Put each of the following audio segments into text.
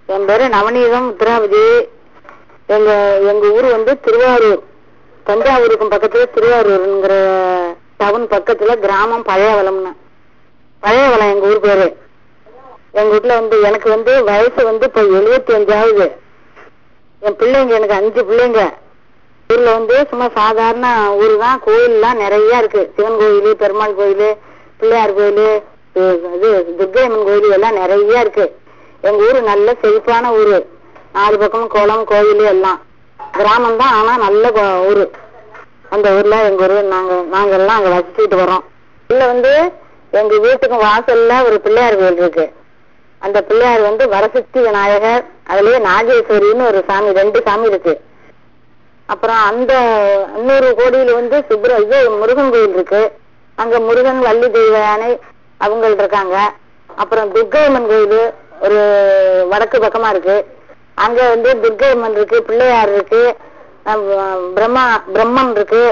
என் பேரு நவநீதம் உத்ராவதி. எங்க எங்க ஊர் திருவாரூர், தஞ்சாவூருக்கும் பக்கத்துல திருவாரூர்ங்கிற டவுன் பக்கத்துல கிராமம் பழையவளம்னு. பழையவளம் எங்க ஊர் பேரு. எங்க வீட்டுல எனக்கு வயசு இப்ப 75 என் பிள்ளைங்க, எனக்கு 5 பிள்ளைங்க. ஊர்ல சும்மா சாதாரண ஊர் தான். கோயில் எல்லாம் நிறைய இருக்கு. சிவன் கோயில், பெருமாள் கோயில், பிள்ளையார் கோயில், இது துர்க்கையம்மன் கோயில் எல்லாம் நிறைய இருக்கு. எங்க ஊரு நல்ல செழிப்பான ஊரு. 4 பக்கமும் குளம், கோயில் எல்லாம். கிராமம் தான், ஆனா நல்ல ஊரு. அந்த ஊர்ல எங்க ஊரு நாங்கெல்லாம் அங்க வசிச்சுட்டு வரோம். இதுல எங்க வீட்டுக்கும் வாசல்ல ஒரு பிள்ளையார் கோயில் இருக்கு. அந்த பிள்ளையார் வரசக்தி விநாயகர், அதுலயே நாகேஸ்வரின்னு ஒரு சாமி, 2 சாமி இருக்கு. அப்புறம் அந்த இன்னொரு கோடியில இது முருகன் கோயில் இருக்கு. அங்க முருகன், வள்ளி தெய்வ யானை அவங்க இருக்காங்க. அப்புறம் துர்க்கையம்மன் கோயில் ஒரு வடக்கு பக்கமா இருக்கு. அங்க துர்க்கையம்மன் இருக்கு, பிள்ளையார் இருக்கு, பிரம்மன் இருக்கு,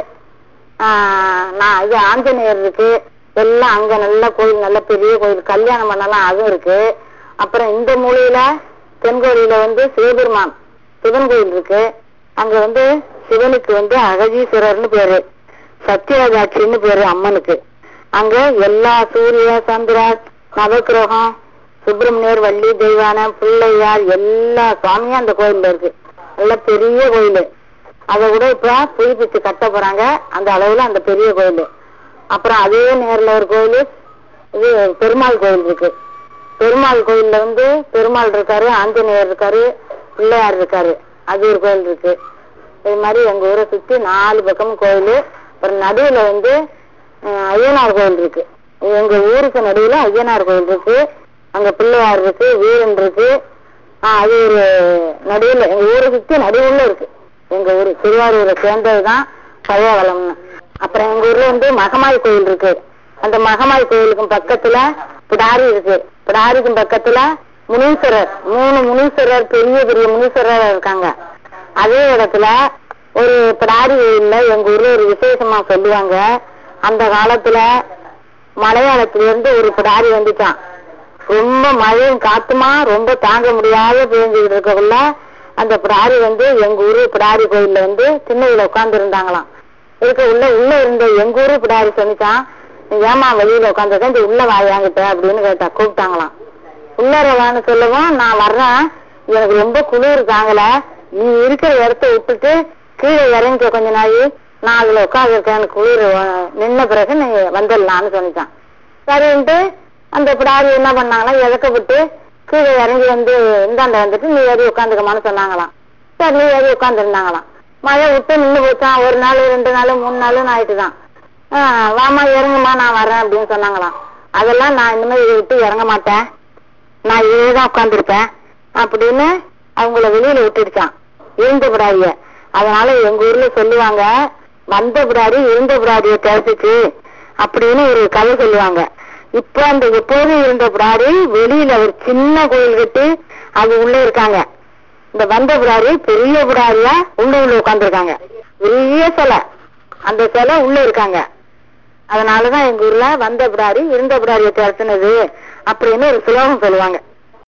இது ஆஞ்சநேயர் இருக்கு. எல்லாம் அங்க நல்ல கோயில், நல்ல பெரிய கோயில். கல்யாணம் பண்ணலாம் அதுவும் இருக்கு. அப்புறம் இந்த மூலையில தென்கோடியில சிவபெருமான் சிவன் கோயில் இருக்கு. அங்க சிவனுக்கு அகதீஸ்வரர்னு பேரு, சத்யராஜாட்சின்னு பேரு அம்மனுக்கு. அங்க எல்லா சூரிய சந்திரா நவக்கிரகம், சுப்பிரமணியர், வள்ளி தெய்வான, பிள்ளையார் எல்லா சுவாமியும் அந்த கோயில்ல இருக்கு. நல்ல பெரிய கோயில். அதை விட இப்ப புதுப்பிச்சு கட்ட போறாங்க. அந்த அளவுல அந்த பெரிய கோயில். அப்புறம் அதே நேரில் ஒரு கோயில், இது பெருமாள் கோயில் இருக்கு. பெருமாள் கோயில்ல பெருமாள் இருக்காரு, ஆஞ்சநேயர் இருக்காரு, பிள்ளையார் இருக்காரு. அது ஒரு கோயில் இருக்கு. இது மாதிரி எங்க ஊரை சுத்தி 4 பக்கமும் கோயில். அப்புறம் நடுவுல ஐயனார் கோயில் இருக்கு. எங்க ஊருக்கு நடுவுல ஐயனார் கோயில் இருக்கு. அங்க பிள்ளையார் இருக்கு, வீரன் இருக்கு. அது ஒரு நடுவுல, எங்க ஊரை சுத்தி நடுவுல இருக்கு. எங்க ஊரு திருவாரூரை சேர்ந்ததுதான் பழையவளம்னு. அப்புறம் எங்க ஊர்ல மகமாய் கோயில் இருக்கு. அந்த மகமாய் கோயிலுக்கும் பக்கத்துல பிடாரி இருக்கு. பிடாரிக்கும் பக்கத்துல முனீஸ்வரர், 3 முனீஸ்வரர், பெரிய பெரிய முனீஸ்வரர் இருக்காங்க. அதே இடத்துல ஒரு பிடாரி கோயில்ல எங்க ஊர்ல ஒரு விசேஷமா சொல்லுவாங்க. அந்த காலத்துல மலையாளத்திலிருந்து ஒரு பிடாரி வந்துச்சான். ரொம்ப மழையும் காத்துமா ரொம்ப தாங்க முடியாத பேஞ்சுக்கிட்டு இருக்கக்குள்ள அந்த பிடாரி எங்க ஊரு பிடாரி கோயில்ல திண்ணையில உட்கார்ந்து இருந்தாங்களாம். உள்ள இருந்த எங்க ஊரு பிடாரி சொன்னிச்சான், ஏமா வெளியில உட்காந்துருக்கேன், இந்த உள்ள வாயாங்கிட்ட அப்படின்னு கேட்டா. கூப்பிட்டாங்களாம். உள்ளரவான்னு சொல்லவும், நான் வர்றேன், எனக்கு ரொம்ப குளிர் தாங்கல, நீ இருக்கிற இடத்த விட்டுட்டு கீழே இறங்கிக்க கொஞ்ச நாள், நான் அதுல உட்காந்துருக்கேன், குளிர் நின்ன பிறகு நீ வந்துடலான்னு சொன்னிச்சான். சரின்ட்டு அந்த பிடாரி என்ன பண்ணாங்களா, இறக்கப்பட்டு கீழே இறங்கி இந்தாண்ட வந்துட்டு நீ ஏறி உட்காந்துக்கமான்னு சொன்னாங்களாம். சரி நீ ஏறி உட்காந்துருந்தாங்களாம். மழை விட்டு நின்று போச்சான். 1 நாள் 2 நாள் 3 நாளுன்னு ஆயிட்டுதான். வாமா இறங்குமா, நான் வர்றேன் அப்படின்னு சொன்னாங்களாம். அதெல்லாம் நான் இனிமேல் இதை விட்டு இறங்க மாட்டேன், நான் இதேதான் உட்காந்துருப்பேன் அப்படின்னு அவங்கள வெளியில விட்டுடுச்சான், இருந்த பிடாரிய. அதனால எங்க ஊர்ல சொல்லுவாங்க, வந்த பிடாரி இருந்த பிடாரிய திறத்துச்சு அப்படின்னு ஒரு கதை சொல்லுவாங்க. இப்ப அந்த எப்போதும் இருந்த பிடாரி வெளியில ஒரு சின்ன கோயில் கட்டி அது உள்ள இருக்காங்க. இந்த வந்த பிடாரி பெரிய பிடாரியா உள்ள உட்காந்துருக்காங்க. பெரிய சிலை, அந்த சிலை உள்ள இருக்காங்க. அதனாலதான் எங்க ஊர்ல வந்த பிடாரி இருந்த பிடாரிய திறத்துனது அப்படின்னு ஒரு சுலோகம் சொல்லுவாங்க.